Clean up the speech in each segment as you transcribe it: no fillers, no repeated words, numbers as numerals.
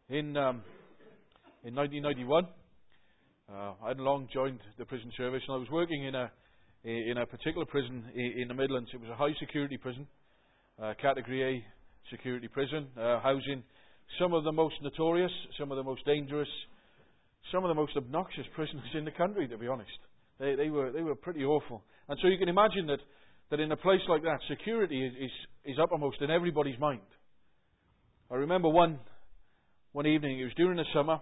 In 1991, I had long joined the prison service, and I was working in a particular prison in the Midlands. It was a high security prison, Category A security prison, housing some of the most notorious, some of the most dangerous, some of the most obnoxious prisoners in the country. To be honest, they were pretty awful. And so you can imagine that in a place like that, security is uppermost in everybody's mind. I remember one evening, it was during the summer,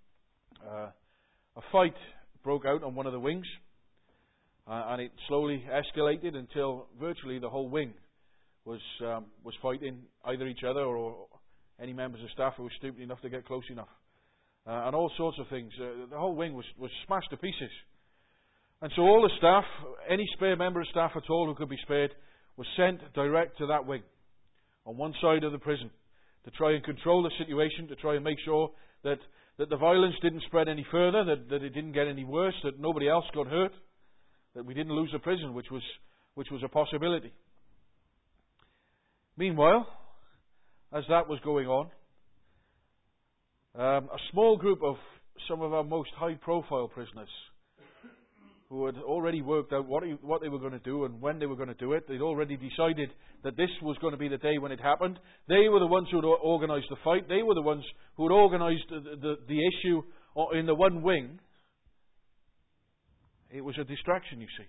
a fight broke out on one of the wings, and it slowly escalated until virtually the whole wing was fighting either each other or any members of staff who were stupid enough to get close enough, and all sorts of things. The whole wing was smashed to pieces, and so all the staff, any spare member of staff at all who could be spared, was sent direct to that wing on one side of the prison, to try and control the situation, to try and make sure that the violence didn't spread any further, that it didn't get any worse, that nobody else got hurt, that we didn't lose the prison, which was a possibility. Meanwhile, as that was going on, a small group of some of our most high-profile prisoners, who had already worked out what they were going to do and when they were going to do it. They'd already decided that this was going to be the day when it happened. They were the ones who had organised the fight. They were the ones who had organised the issue in the one wing. It was a distraction, you see.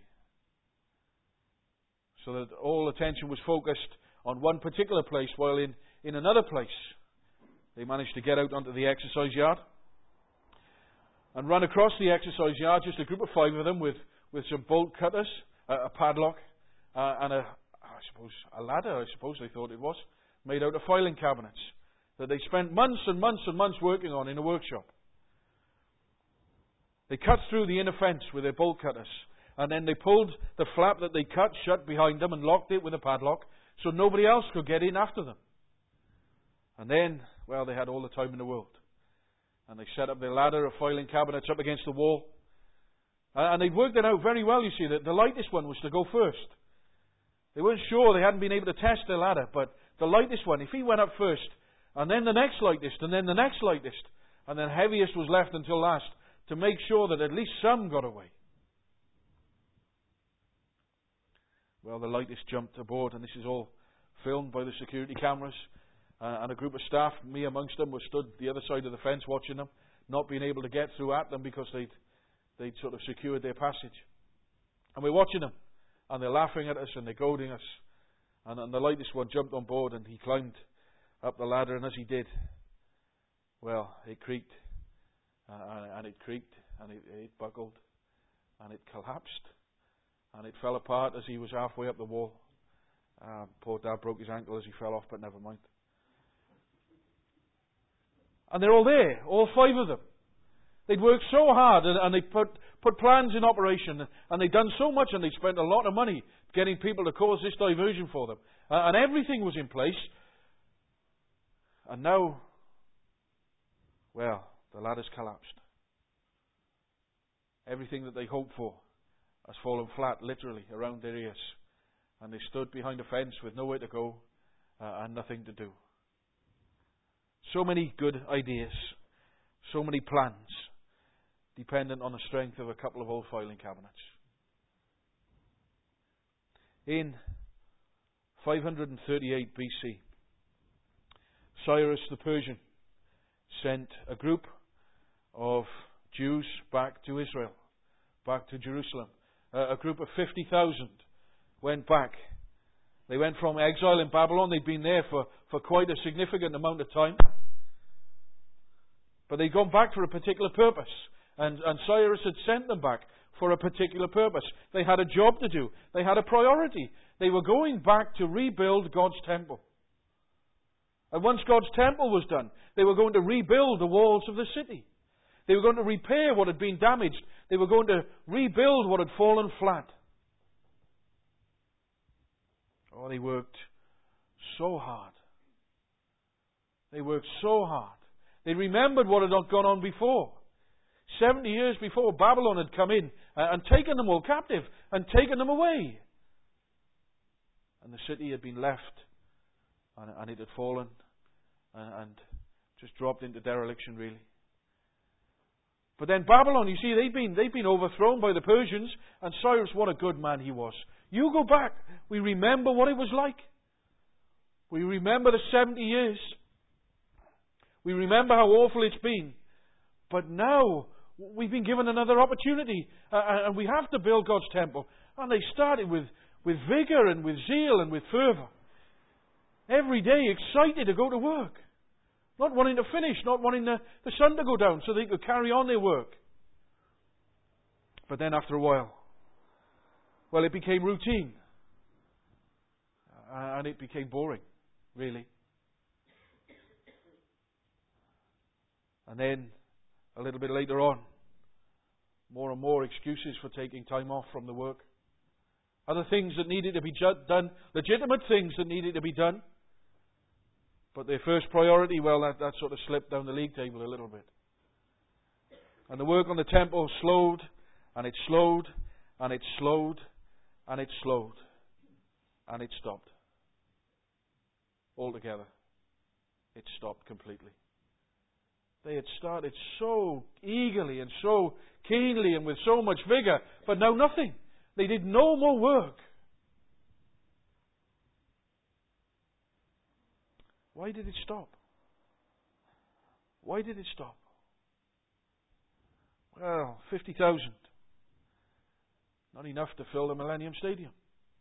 So that all attention was focused on one particular place, while in another place they managed to get out onto the exercise yard and run across the exercise yard, just a group of 5 of them with some bolt cutters, a padlock, and a ladder, I suppose they thought it was, made out of filing cabinets that they spent months and months and months working on in a workshop. They cut through the inner fence with their bolt cutters, and then they pulled the flap that they cut shut behind them and locked it with a padlock so nobody else could get in after them. And then, well, they had all the time in the world. And they set up their ladder of filing cabinets up against the wall. And they'd worked it out very well, you see, that the lightest one was to go first. They weren't sure, they hadn't been able to test their ladder, but the lightest one, if he went up first, and then the next lightest, and then the next lightest, and then heaviest was left until last, to make sure that at least some got away. Well, the lightest jumped aboard, and this is all filmed by the security cameras. And a group of staff, me amongst them, was stood the other side of the fence watching them, not being able to get through at them because they'd sort of secured their passage. And we're watching them, and they're laughing at us and they're goading us. And the lightest one jumped on board and he climbed up the ladder, and as he did, well, it creaked, and it creaked, and it buckled, and it collapsed, and it fell apart as he was halfway up the wall. Poor Dad broke his ankle as he fell off, but never mind. And they're all there, all 5 of them. They'd worked so hard, and they put plans in operation, and they'd done so much, and they'd spent a lot of money getting people to cause this diversion for them. And everything was in place. And now, well, the ladder's collapsed. Everything that they hoped for has fallen flat, literally, around their ears. And they stood behind a fence with nowhere to go and nothing to do. So many good ideas, so many plans, dependent on the strength of a couple of old filing cabinets. In 538 BC, Cyrus the Persian sent a group of Jews back to Israel, back to Jerusalem. A group of 50,000 went back. They went from exile in Babylon. They'd been there for quite a significant amount of time. But they'd gone back for a particular purpose. And Cyrus had sent them back for a particular purpose. They had a job to do. They had a priority. They were going back to rebuild God's temple. And once God's temple was done, they were going to rebuild the walls of the city. They were going to repair what had been damaged. They were going to rebuild what had fallen flat. Oh, they worked so hard. They worked so hard. They remembered what had gone on before. 70 years before, Babylon had come in and taken them all captive and taken them away. And the city had been left, and it had fallen, and Just dropped into dereliction, really. But then Babylon, you see, they've been overthrown by the Persians, and Cyrus, what a good man he was. You go back, we remember what it was like. We remember the 70 years. We remember how awful it's been. But now, we've been given another opportunity, and we have to build God's temple. And they started with vigour and with zeal and with fervour. Every day excited to go to work. Not wanting to finish, not wanting the sun to go down so they could carry on their work. But then after a while, well, it became routine. And it became boring, really. And then, a little bit later on, more and more excuses for taking time off from the work. Other things that needed to be done, legitimate things that needed to be done. But their first priority, well, that sort of slipped down the league table a little bit. And the work on the temple slowed, and it slowed, and it slowed, and it slowed, and it stopped. Altogether, it stopped completely. They had started so eagerly and so keenly and with so much vigour, but now nothing. They did no more work. Why did it stop? Why did it stop? Well, 50,000. Not enough to fill the Millennium Stadium.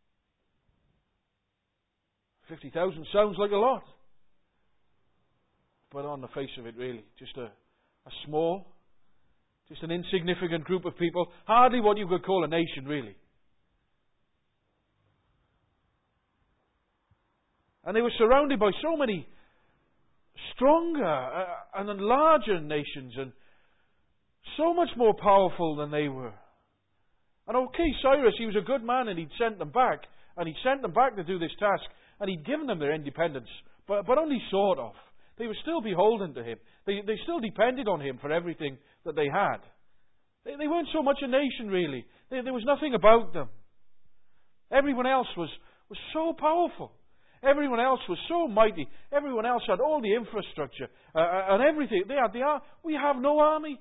50,000 sounds like a lot. But on the face of it, really, just a small, just an insignificant group of people. Hardly what you could call a nation, really. And they were surrounded by so many stronger and larger nations and so much more powerful than they were. And okay, Cyrus, he was a good man and he'd sent them back. And he'd sent them back to do this task. And he'd given them their independence. But only sort of. They were still beholden to him. They still depended on him for everything that they had. They weren't so much a nation, really. There was nothing about them. Everyone else was so powerful. Everyone else was so mighty. Everyone else had all the infrastructure and everything. They had the army. We have no army.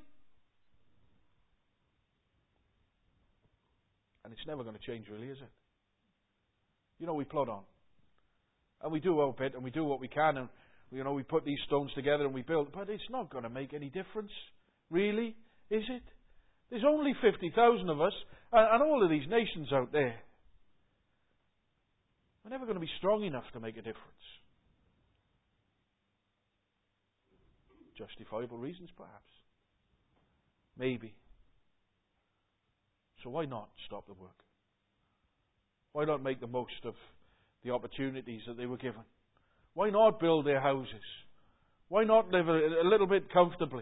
And it's never going to change, really, is it? You know, we plod on. And we do our bit and we do what we can. And, you know, we put these stones together and we build. But it's not going to make any difference, really, is it? There's only 50,000 of us and all of these nations out there. We're never going to be strong enough to make a difference. Justifiable reasons, perhaps. Maybe. So why not stop the work? Why not make the most of the opportunities that they were given? Why not build their houses? Why not live a little bit comfortably?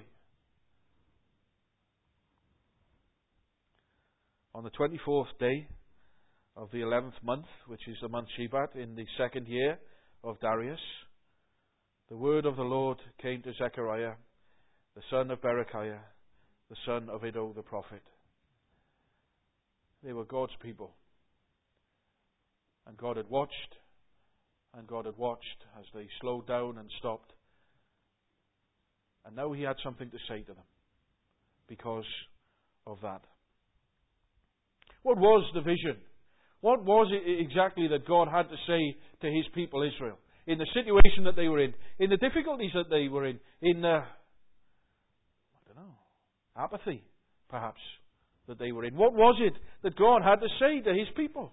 On the 24th day of the 11th month, which is the month Shebat, in the second year of Darius, the word of the Lord came to Zechariah, the son of Berechiah, the son of Iddo the prophet. They were God's people. And God had watched, as they slowed down and stopped. And now He had something to say to them because of that. What was the vision? What was it exactly that God had to say to His people Israel? In the situation that they were in the difficulties that they were in apathy, perhaps, that they were in. What was it that God had to say to His people?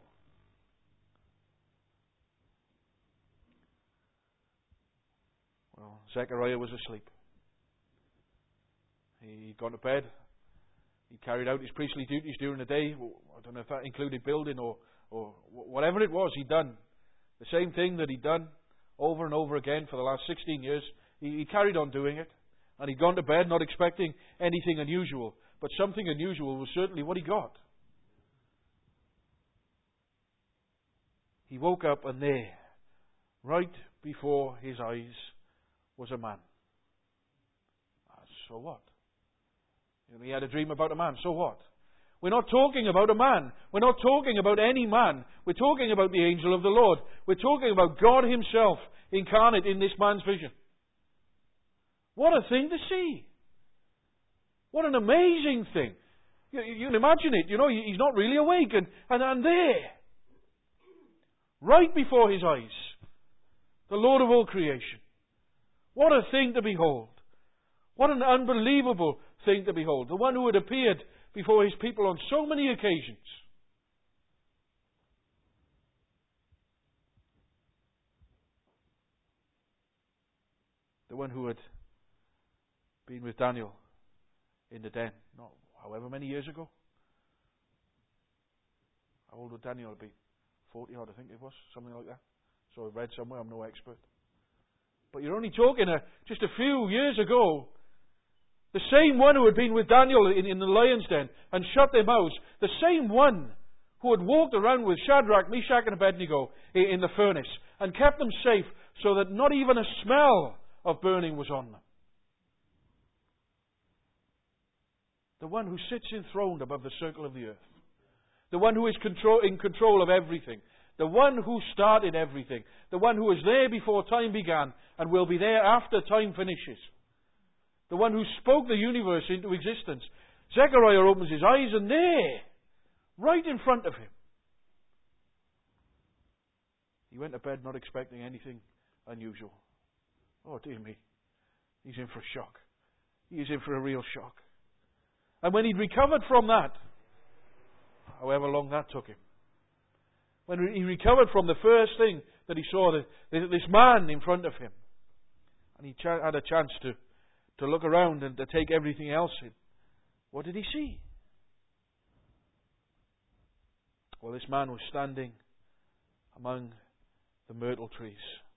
Well, Zechariah was asleep. He'd gone to bed. He carried out his priestly duties during the day. I don't know if that included building or whatever it was he'd done. The same thing that he'd done over and over again for the last 16 years. He carried on doing it. And he'd gone to bed not expecting anything unusual. But something unusual was certainly what he got. He woke up and there, right before his eyes, was a man. So what? He had a dream about a man. So what? We're not talking about a man. We're not talking about any man. We're talking about the angel of the Lord. We're talking about God Himself incarnate in this man's vision. What a thing to see. What an amazing thing. You can imagine it. He's not really awake. And there, right before his eyes, the Lord of all creation. What a thing to behold. What an unbelievable thing to behold. The one who had appeared before his people on so many occasions. The one who had been with Daniel in the den, not however many years ago. How old would Daniel be? 40 odd, I think it was, something like that. So I read somewhere, I'm no expert. But you're only talking just a few years ago. The same one who had been with Daniel in the lion's den and shut their mouths, the same one who had walked around with Shadrach, Meshach and Abednego in the furnace and kept them safe so that not even a smell of burning was on them. The one who sits enthroned above the circle of the earth. The one who is in control of everything. The one who started everything. The one who was there before time began and will be there after time finishes. The one who spoke the universe into existence. Zechariah opens his eyes and there, right in front of him. He went to bed not expecting anything unusual. Oh dear me. He's in for a shock. He is in for a real shock. And when he'd recovered from that, however long that took him, when he recovered from the first thing that he saw, this man in front of him, and he had a chance to look around and to take everything else in, what did he see? Well, this man was standing among the myrtle trees.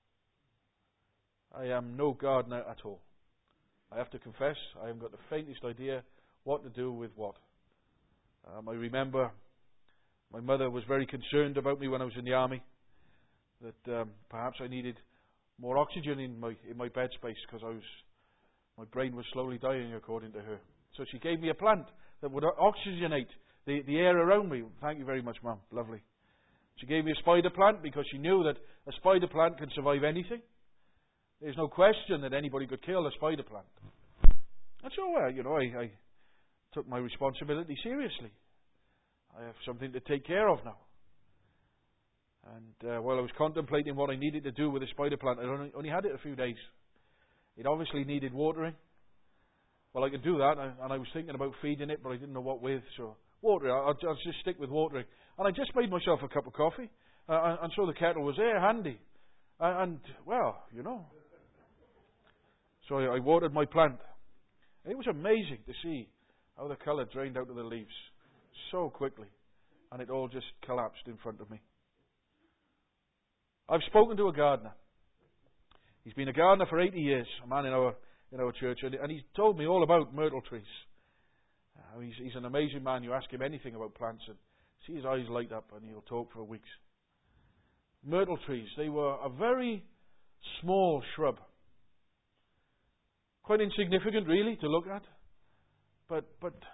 I am no gardener at all. I have to confess, I haven't got the faintest idea what to do with what. I remember my mother was very concerned about me when I was in the army, that perhaps I needed more oxygen in my bed space because my brain was slowly dying, according to her. So she gave me a plant that would oxygenate the air around me. Thank you very much, Mum. Lovely. She gave me a spider plant because she knew that a spider plant can survive anything. There's no question that anybody could kill a spider plant. And so, I took my responsibility seriously. I have something to take care of now. And while I was contemplating what I needed to do with the spider plant, I only had it a few days. It obviously needed watering. Well, I could do that, and I was thinking about feeding it, but I didn't know what with, so watering. I'll just stick with watering. And I just made myself a cup of coffee, and so the kettle was there, handy. So I watered my plant. It was amazing to see how the colour drained out of the leaves so quickly, and it all just collapsed in front of me. I've spoken to a gardener. He's been a gardener for 80 years, a man in our church, and he's told me all about myrtle trees. He's an amazing man. You ask him anything about plants and see his eyes light up, and he'll talk for weeks. Myrtle trees, they were a very small shrub. Quite insignificant, really, to look at. But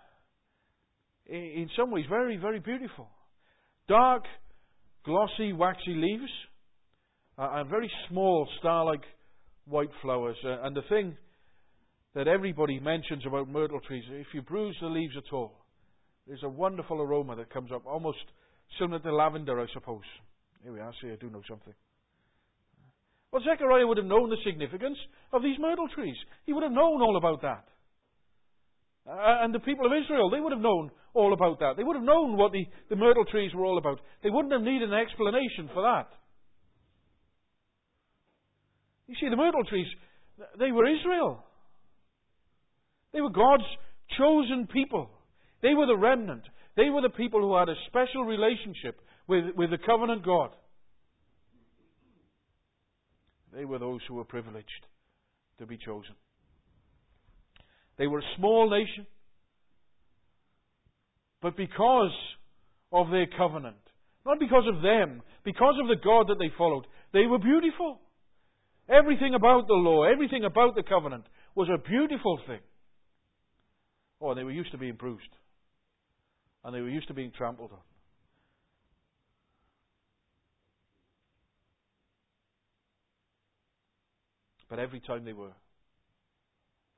in some ways, very, very beautiful. Dark, glossy, waxy leaves, and very small, star-like white flowers. And the thing that everybody mentions about myrtle trees, if you bruise the leaves at all, there's a wonderful aroma that comes up, almost similar to lavender, I suppose. Here we are, see, I do know something. Well, Zechariah would have known the significance of these myrtle trees. He would have known all about that. And the people of Israel, they would have known all about that. They would have known what the myrtle trees were all about. They wouldn't have needed an explanation for that. You see, the myrtle trees, they were Israel. They were God's chosen people. They were the remnant. They were the people who had a special relationship with the covenant God. They were those who were privileged to be chosen. They were a small nation, but because of their covenant, not because of them, because of the God that they followed, they were beautiful. Everything about the law, everything about the covenant was a beautiful thing. Oh, they were used to being bruised. And they were used to being trampled on. But every time they were,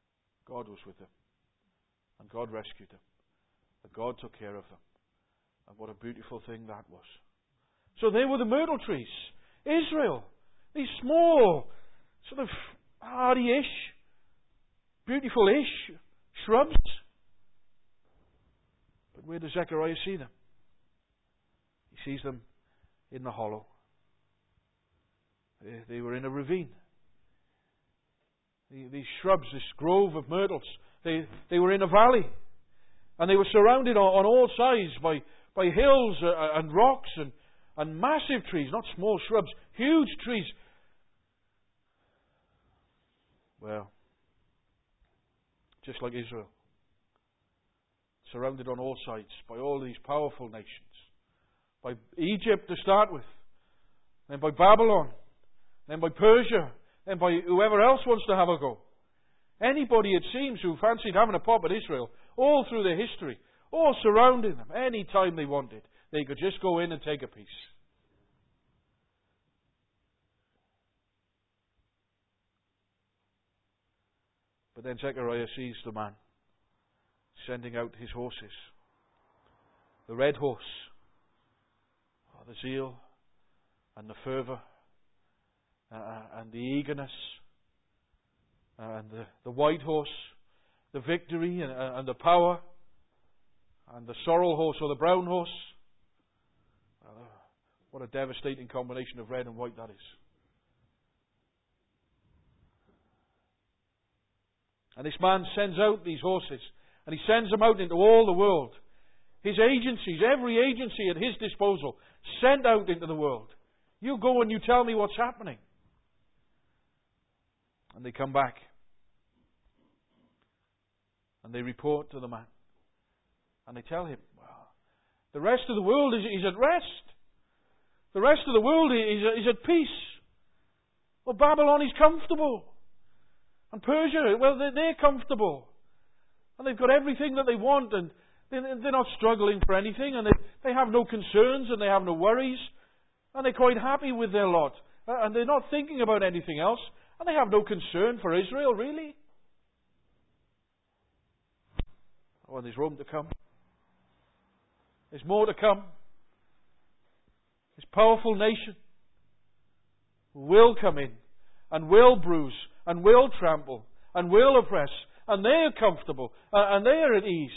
God was with them. And God rescued them. And God took care of them. And what a beautiful thing that was. So they were the myrtle trees. Israel. These small, sort of hardy-ish, beautiful-ish shrubs. But where does Zechariah see them? He sees them in the hollow. They were in a ravine. These shrubs, this grove of myrtles, they were in a valley. And they were surrounded on all sides by hills and rocks and massive trees, not small shrubs, huge trees. Well, just like Israel, surrounded on all sides by all these powerful nations. By Egypt to start with, then by Babylon, then by Persia, then by whoever else wants to have a go. Anybody, it seems, who fancied having a pop at Israel, all through their history, all surrounding them, any time they wanted, they could just go in and take a piece. But then Zechariah sees the man sending out his horses. The red horse, the zeal and the fervour and the eagerness, and the white horse, the victory and the power, and the sorrel horse or the brown horse. What a devastating combination of red and white that is. And this man sends out these horses, and he sends them out into all the world. His agencies, every agency at his disposal, sent out into the world. You go and you tell me what's happening. And they come back. And they report to the man. And they tell him, well, the rest of the world is at rest. The rest of the world is at peace. Well, Babylon is comfortable. And Persia, well, they're comfortable. And they've got everything that they want, and they're not struggling for anything, and they have no concerns, and they have no worries, and they're quite happy with their lot. And they're not thinking about anything else, and they have no concern for Israel, really. Oh, and there's Rome to come. There's more to come. This powerful nation will come in, and will bruise, and will trample, and will oppress, and they're comfortable, and they're at ease.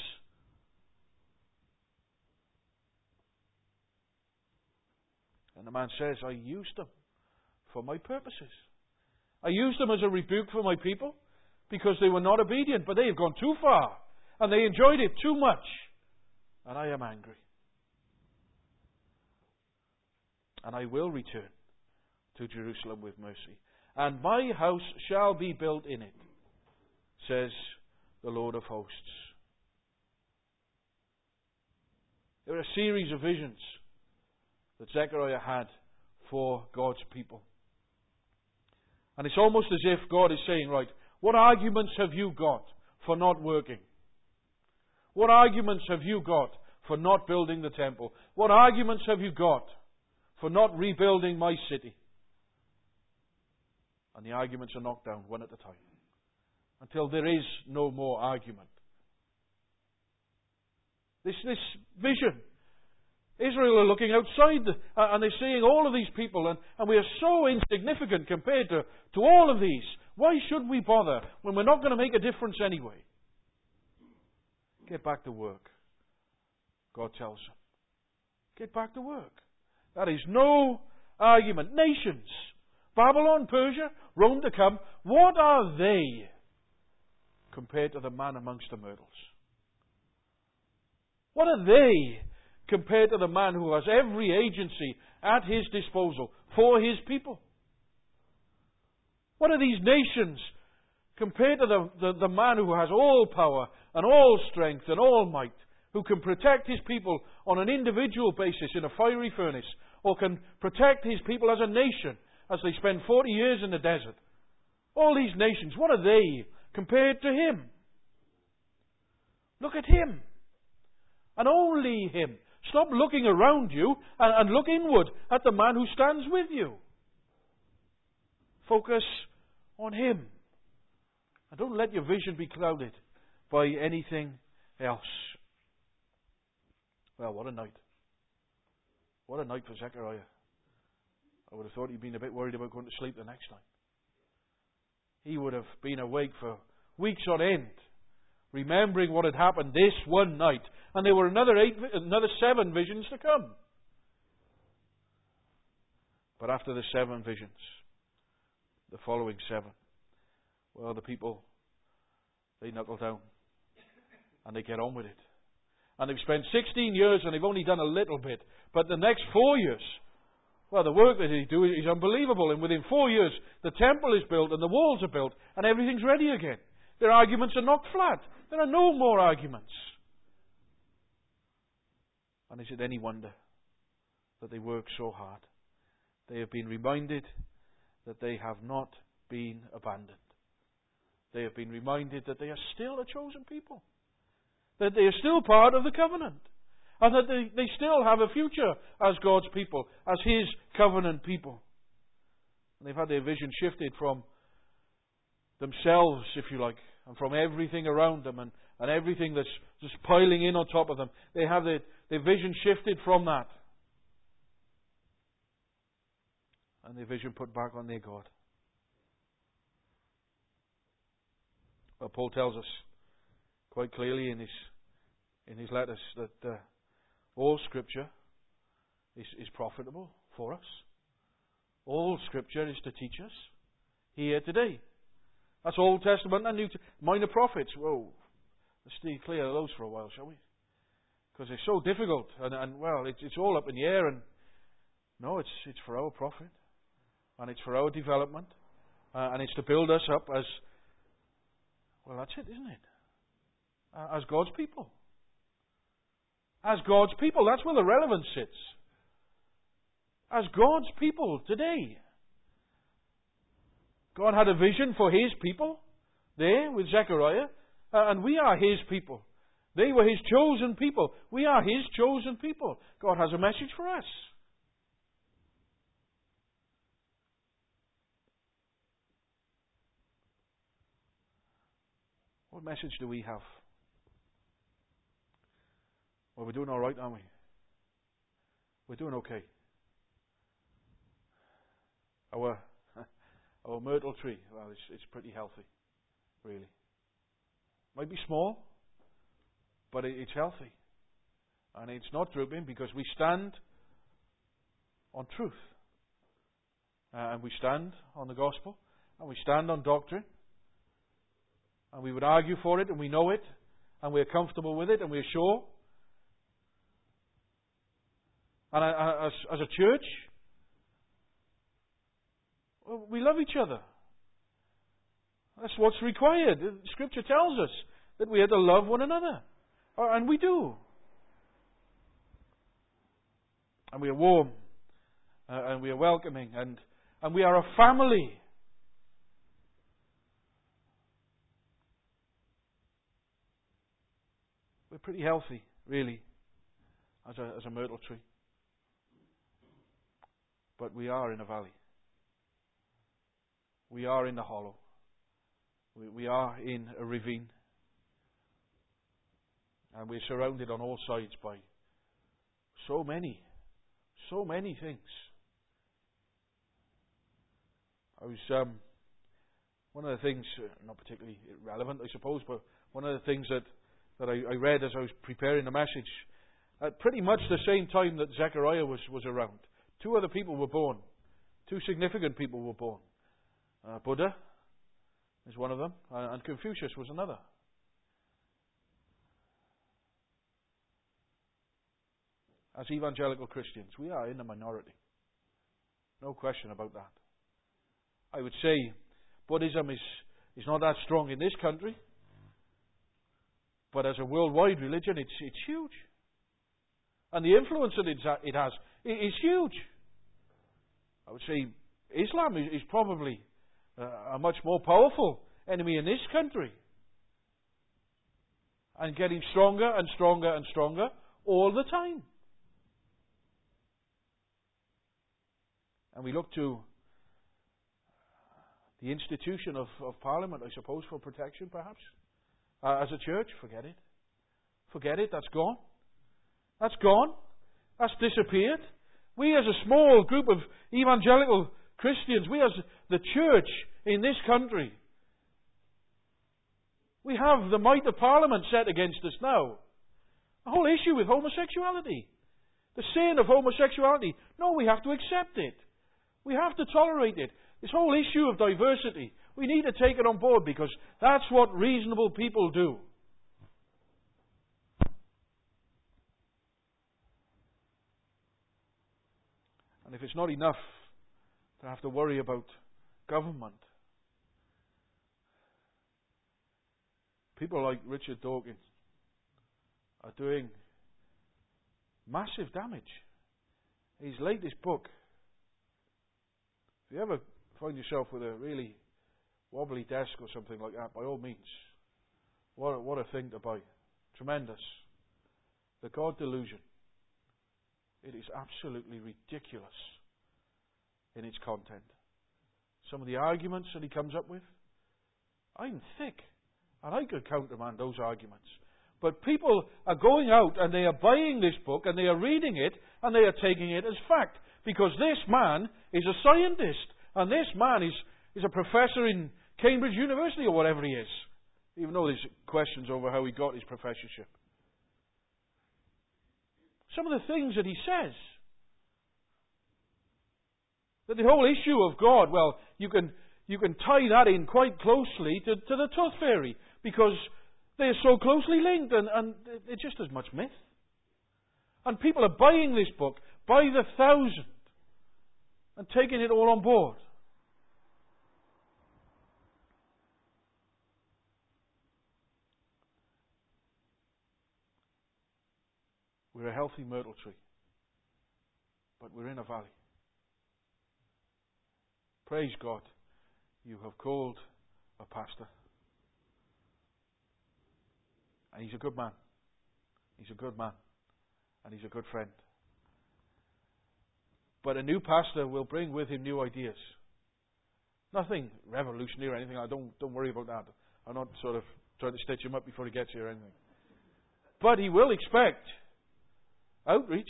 And the man says, I used them for my purposes. I used them as a rebuke for my people because they were not obedient, but they have gone too far, and they enjoyed it too much, and I am angry. And I will return to Jerusalem with mercy, and my house shall be built in it, says the Lord of hosts. There are a series of visions that Zechariah had for God's people. And it's almost as if God is saying, right, what arguments have you got for not working? What arguments have you got for not building the temple? What arguments have you got for not rebuilding my city? And the arguments are knocked down one at a time, until there is no more argument. This vision, Israel are looking outside and they're seeing all of these people, and we are so insignificant compared to all of these. Why should we bother when we're not going to make a difference anyway? Get back to work, God tells them. Get back to work. That is no argument. Nations, Babylon, Persia, Rome to come, what are they compared to the man amongst the myrtles? What are they compared to the man who has every agency at his disposal for his people? What are these nations compared to the man who has all power and all strength and all might, who can protect his people on an individual basis in a fiery furnace, or can protect his people as a nation as they spend 40 years in the desert? All these nations, what are they compared to him? Look at him. And only him. Stop looking around you and look inward at the man who stands with you. Focus on him. And don't let your vision be clouded by anything else. Well, what a night. What a night for Zechariah. I would have thought he'd been a bit worried about going to sleep the next night. He would have been awake for weeks on end, remembering what had happened this one night. And there were another 7 visions to come. But after the 7 visions, the following 7, well, the people, they knuckle down and they get on with it. And they've spent 16 years and they've only done a little bit. But the next 4 years, well, the work that they do is unbelievable. And within 4 years, the temple is built and the walls are built and everything's ready again. Their arguments are knocked flat. There are no more arguments. And is it any wonder that they work so hard? They have been reminded that they have not been abandoned. They have been reminded that they are still a chosen people. That they are still part of the covenant. And that they still have a future as God's people, as His covenant people. And they've had their vision shifted from themselves, if you like, and from everything around them and everything that's just piling in on top of them. They have their vision shifted from that. And their vision put back on their God. Well, Paul tells us quite clearly in his letters that all Scripture is profitable for us. All Scripture is to teach us here today. That's Old Testament and New Testament. Minor prophets. Whoa. Let's stay clear of those for a while, shall we? Because they're so difficult and well, it's all up in the air. And no, it's for our profit. And it's for our development. And it's to build us up as, well, that's it, isn't it? As God's people. As God's people. That's where the relevance sits. As God's people today. God had a vision for His people there with Zechariah. And we are His people. They were His chosen people. We are His chosen people. God has a message for us. What message do we have? Well, we're doing all right, aren't we? We're doing okay. Our myrtle tree, well, it's pretty healthy, really. Might be small, but it's healthy. And it's not drooping because we stand on truth. And we stand on the gospel. And we stand on doctrine. And we would argue for it, and we know it. And we're comfortable with it, and we're sure. And as a church, we love each other. That's what's required. Scripture tells us that we are to love one another. And we do. And we are warm. And we are welcoming. And we are a family. We're pretty healthy, really, as a myrtle tree. But we are in a valley. We are in the hollow. We are in a ravine. And we're surrounded on all sides by so many things. I was, one of the things, not particularly relevant, I suppose, but one of the things that I read as I was preparing the message, at pretty much the same time that Zechariah was around, 2 other people were born. 2 significant people were born. Buddha is one of them, and Confucius was another. As evangelical Christians, we are in the minority. No question about that. I would say Buddhism is not that strong in this country, but as a worldwide religion, it's huge. And the influence that it has is huge. I would say Islam is probably a much more powerful enemy in this country. And getting stronger and stronger and stronger all the time. And we look to the institution of Parliament, I suppose, for protection, perhaps. As a church, forget it. Forget it, that's gone. That's gone. That's disappeared. We as a small group of evangelical Christians, we as the church in this country, we have the might of Parliament set against us now. The whole issue with homosexuality. The sin of homosexuality. No, we have to accept it. We have to tolerate it. This whole issue of diversity, we need to take it on board because that's what reasonable people do. And if it's not enough to have to worry about government, people like Richard Dawkins are doing massive damage. His latest book, if you ever find yourself with a really wobbly desk or something like that, by all means, what a thing to buy. Tremendous. The God Delusion. It is absolutely ridiculous in its content. Some of the arguments that he comes up with, I'm thick, and I could countermand those arguments. But people are going out and they are buying this book and they are reading it and they are taking it as fact. Because this man is a scientist and this man is a professor in Cambridge University or whatever he is. Even though there's questions over how he got his professorship. Some of the things that he says. That the whole issue of God, well, you can tie that in quite closely to the tooth fairy. Because they're so closely linked and it's just as much myth. And people are buying this book by the thousand and taking it all on board. We're a healthy myrtle tree, but we're in a valley. Praise God, you have called a pastor. And he's a good man. He's a good man. And he's a good friend. But a new pastor will bring with him new ideas. Nothing revolutionary or anything. Don't worry about that. I'm not sort of trying to stitch him up before he gets here or anything. But he will expect outreach.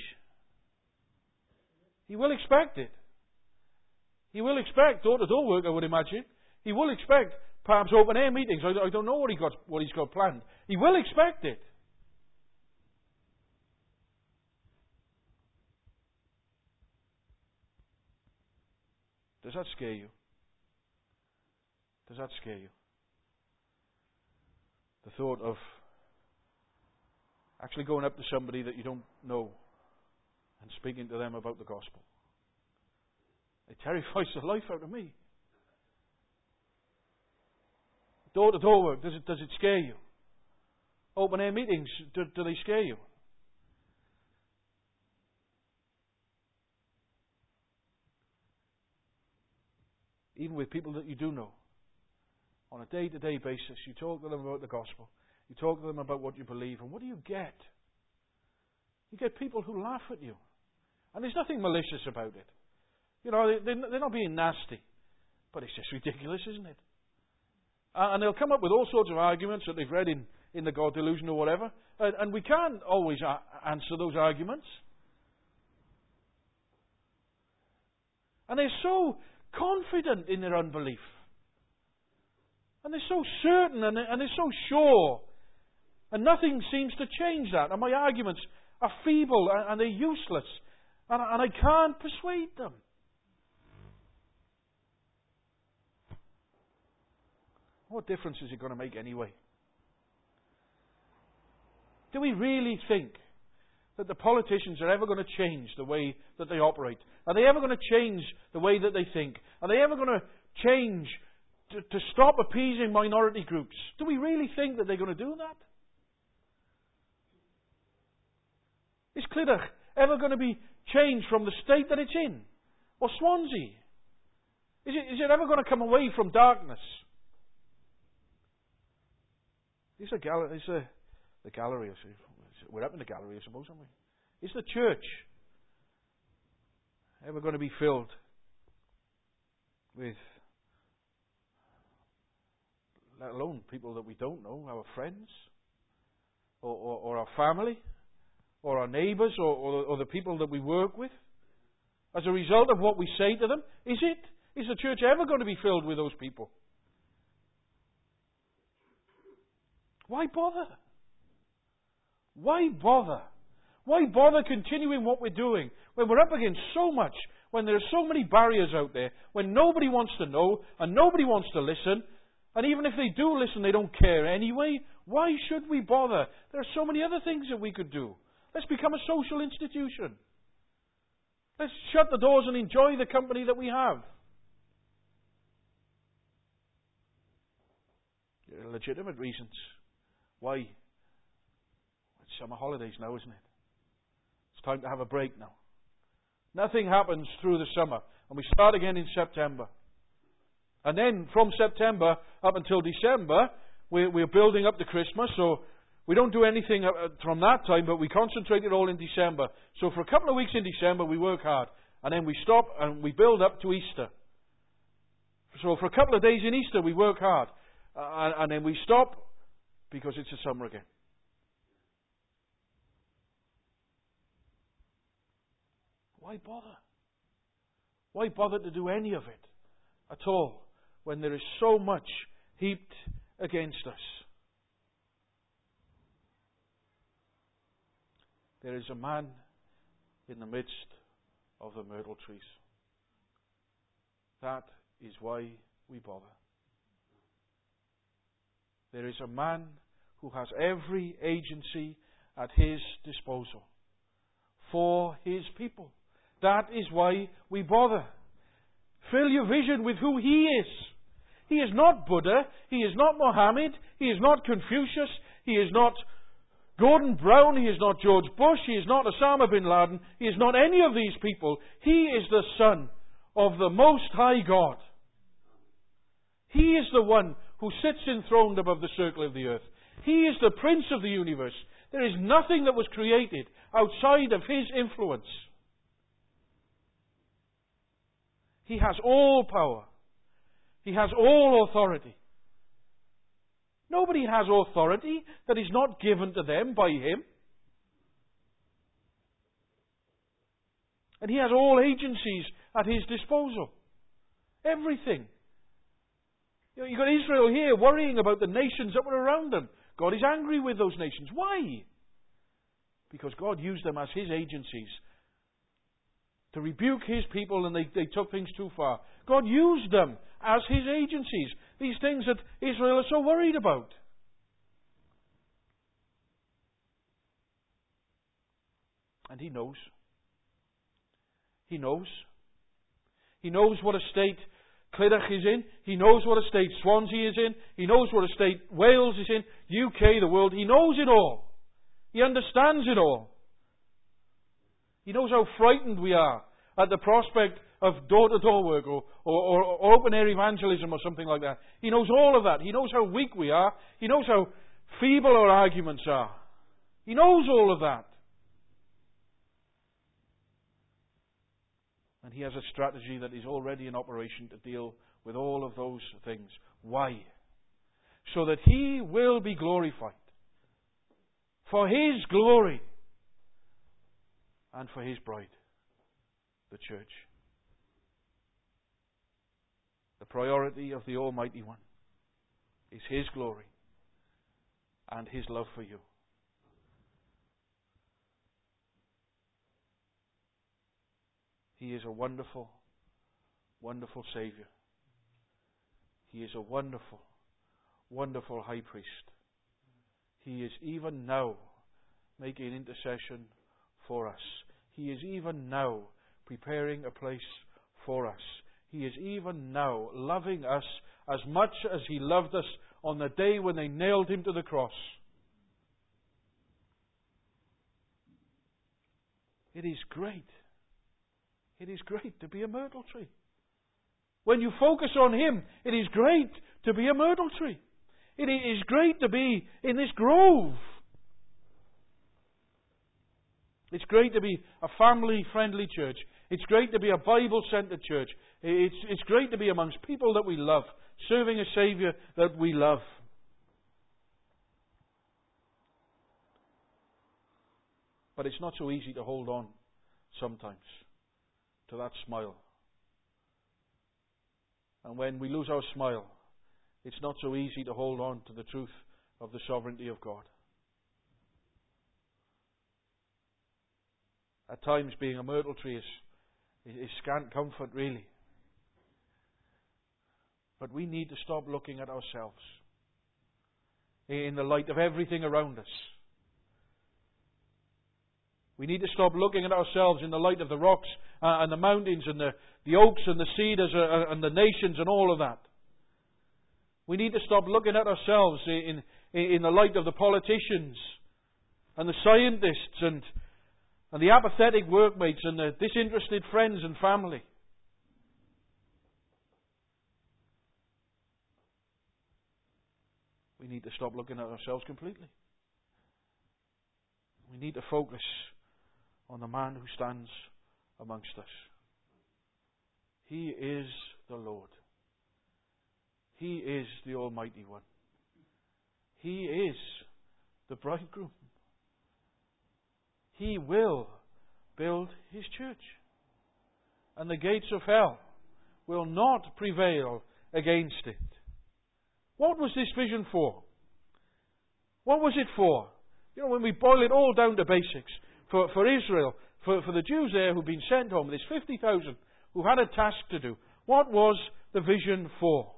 He will expect it. He will expect door-to-door work, I would imagine. He will expect perhaps open-air meetings. I don't know what he's got planned. He will expect it. Does that scare you? Does that scare you? The thought of actually going up to somebody that you don't know and speaking to them about the gospel. It terrifies the life out of me. Door-to-door work, does it scare you? Open-air meetings, do they scare you? Even with people that you do know, on a day-to-day basis, you talk to them about the gospel. You talk to them about what you believe, and what do you get? You get people who laugh at you. And there's nothing malicious about it. You know, they're not being nasty. But it's just ridiculous, isn't it? And they'll come up with all sorts of arguments that they've read in the God Delusion or whatever. And we can't always answer those arguments. And they're so confident in their unbelief. And they're so certain and they're so sure. And nothing seems to change that. And my arguments are feeble and they're useless. And I can't persuade them. What difference is it going to make anyway? Do we really think that the politicians are ever going to change the way that they operate? Are they ever going to change the way that they think? Are they ever going to change to stop appeasing minority groups? Do we really think that they're going to do that? Is Clydach ever going to be changed from the state that it's in? Or Swansea? Is it ever going to come away from darkness? It's the gallery. We're up in the gallery, I suppose, aren't we? Is the church ever going to be filled with let alone people that we don't know, our friends, or our family, or our neighbours, or the people that we work with, as a result of what we say to them? Is the church ever going to be filled with those people? Why bother? Why bother? Why bother continuing what we're doing when we're up against so much, when there are so many barriers out there, when nobody wants to know and nobody wants to listen, and even if they do listen, they don't care anyway? Why should we bother? There are so many other things that we could do. Let's become a social institution. Let's shut the doors and enjoy the company that we have. There are legitimate reasons. Why? It's summer holidays now, isn't it? It's time to have a break now. Nothing happens through the summer, and we start again in September. And then from September up until December, we're building up to Christmas, so we don't do anything from that time, but we concentrate it all in December. So for a couple of weeks in December, we work hard, and then we stop and we build up to Easter. So for a couple of days in Easter, we work hard, and then we stop because it's the summer again. Why bother? Why bother to do any of it at all when there is so much heaped against us? There is a man in the midst of the myrtle trees. That is why we bother. There is a man who has every agency at his disposal for his people. That is why we bother. Fill your vision with who he is. He is not Buddha. He is not Mohammed. He is not Confucius. He is not Gordon Brown. He is not George Bush. He is not Osama bin Laden. He is not any of these people. He is the Son of the Most High God. He is the one who sits enthroned above the circle of the earth. He is the Prince of the universe. There is nothing that was created outside of his influence. He has all power. He has all authority. Nobody has authority that is not given to them by him. And he has all agencies at his disposal. Everything. You've got Israel here worrying about the nations that were around them. God is angry with those nations. Why? Because God used them as his agencies to rebuke his people, and they took things too far. God used them as his agencies. These things that Israel is so worried about. And he knows. He knows. He knows what a state Clydach is in. He knows what a state Swansea is in. He knows what a state Wales is in. UK, the world. He knows it all. He understands it all. He knows how frightened we are at the prospect of door-to-door work or open-air evangelism or something like that. He knows all of that. He knows how weak we are. He knows how feeble our arguments are. He knows all of that. And he has a strategy that is already in operation to deal with all of those things. Why? So that he will be glorified. For his glory. And for his bride, the church. The priority of the Almighty One is his glory and his love for you. He is a wonderful, wonderful Saviour. He is a wonderful, wonderful High Priest. He is even now making intercession for us. He is even now preparing a place for us. He is even now loving us as much as he loved us on the day when they nailed him to the cross. It is great. It is great to be a myrtle tree. When you focus on him, it is great to be a myrtle tree. It is great to be in this grove. It's great to be a family-friendly church. It's great to be a Bible-centered church. It's great to be amongst people that we love, serving a Saviour that we love. But it's not so easy to hold on sometimes to that smile. And when we lose our smile, it's not so easy to hold on to the truth of the sovereignty of God. At times, being a myrtle tree is scant comfort, really. But we need to stop looking at ourselves in the light of everything around us. We need to stop looking at ourselves in the light of the rocks and the mountains and the oaks and the cedars and the nations and all of that. We need to stop looking at ourselves in the light of the politicians and the scientists and the apathetic workmates and the disinterested friends and family. We need to stop looking at ourselves completely. We need to focus on the man who stands amongst us. He is the Lord. He is the Almighty One. He is the bridegroom. He will build His church. And the gates of hell will not prevail against it. What was this vision for? What was it for? You know, when we boil it all down to basics, for Israel, for the Jews there who've been sent home, there's 50,000 who had a task to do. What was the vision for?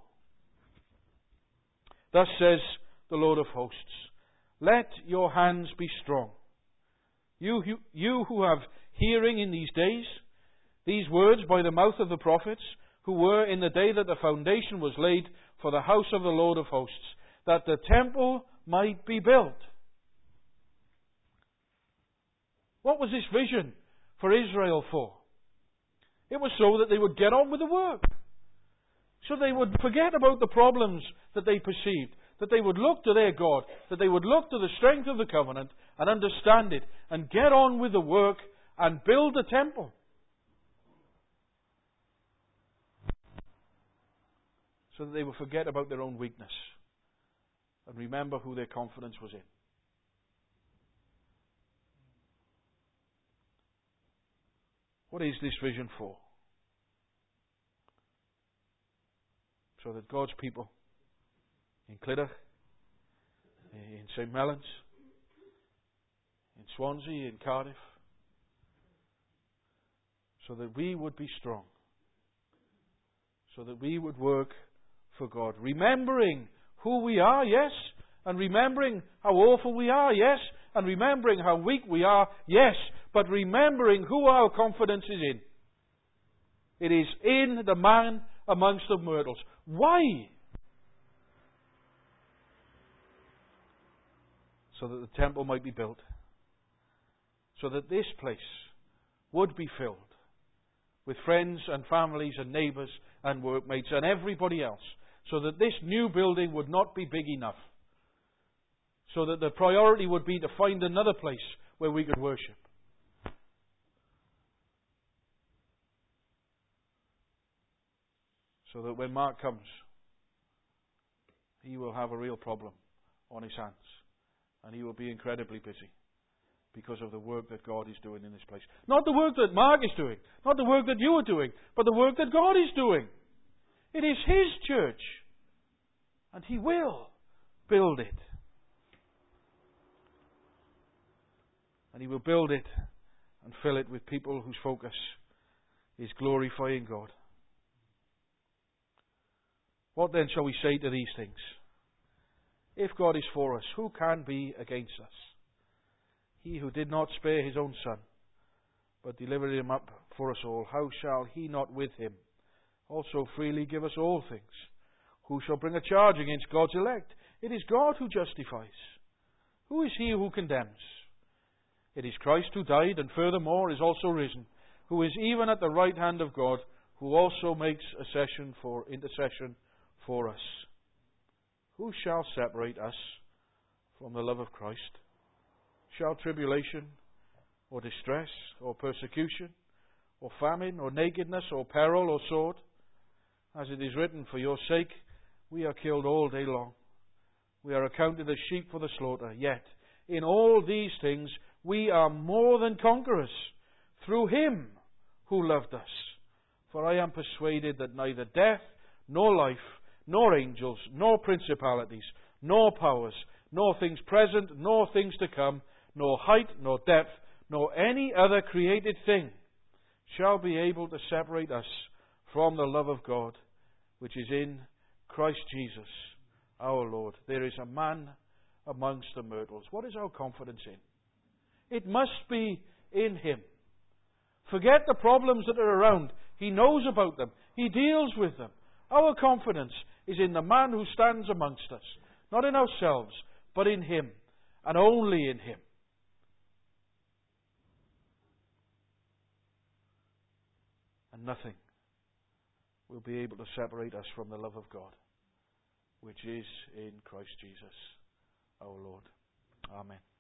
Thus says the Lord of hosts, let your hands be strong. You who have hearing in these days, these words by the mouth of the prophets, who were in the day that the foundation was laid for the house of the Lord of hosts, that the temple might be built. What was this vision for Israel for? It was so that they would get on with the work. So they would forget about the problems that they perceived. That they would look to their God. That they would look to the strength of the covenant and understand it. And get on with the work and build the temple. So that they would forget about their own weakness. And remember who their confidence was in. What is this vision for? So that God's people in Clydach, in St. Mellons, in Swansea, in Cardiff, so that we would be strong, so that we would work for God, remembering who we are, yes, and remembering how awful we are, yes, and remembering how weak we are, yes, but remembering who our confidence is in. It is in the man amongst the myrtles. Why? So that the temple might be built. So that this place would be filled with friends and families and neighbours and workmates and everybody else. So that this new building would not be big enough. So that the priority would be to find another place where we could worship. So that when Mark comes, he will have a real problem on his hands. And he will be incredibly busy because of the work that God is doing in this place. Not the work that Mark is doing, not the work that you are doing, but the work that God is doing. It is His church. And He will build it. And He will build it and fill it with people whose focus is glorifying God. What then shall we say to these things? If God is for us, who can be against us? He who did not spare His own Son, but delivered Him up for us all, how shall He not with Him also freely give us all things? Who shall bring a charge against God's elect? It is God who justifies. Who is he who condemns? It is Christ who died and furthermore is also risen, who is even at the right hand of God, who also makes intercession for us. Who shall separate us from the love of Christ? Shall tribulation, or distress, or persecution, or famine, or nakedness, or peril, or sword? As it is written, for your sake We are killed all day long. We are accounted as sheep for the slaughter. Yet, in all these things, we are more than conquerors through Him who loved us. For I am persuaded that neither death, nor life, nor angels, nor principalities, nor powers, nor things present, nor things to come, nor height, nor depth, nor any other created thing shall be able to separate us from the love of God, which is in Christ Jesus our Lord. There is a man amongst the myrtles. What is our confidence in? It must be in Him. Forget the problems that are around. He knows about them. He deals with them. Our confidence is in the man who stands amongst us. Not in ourselves, but in Him. And only in Him. And nothing will be able to separate us from the love of God, which is in Christ Jesus our Lord. Amen.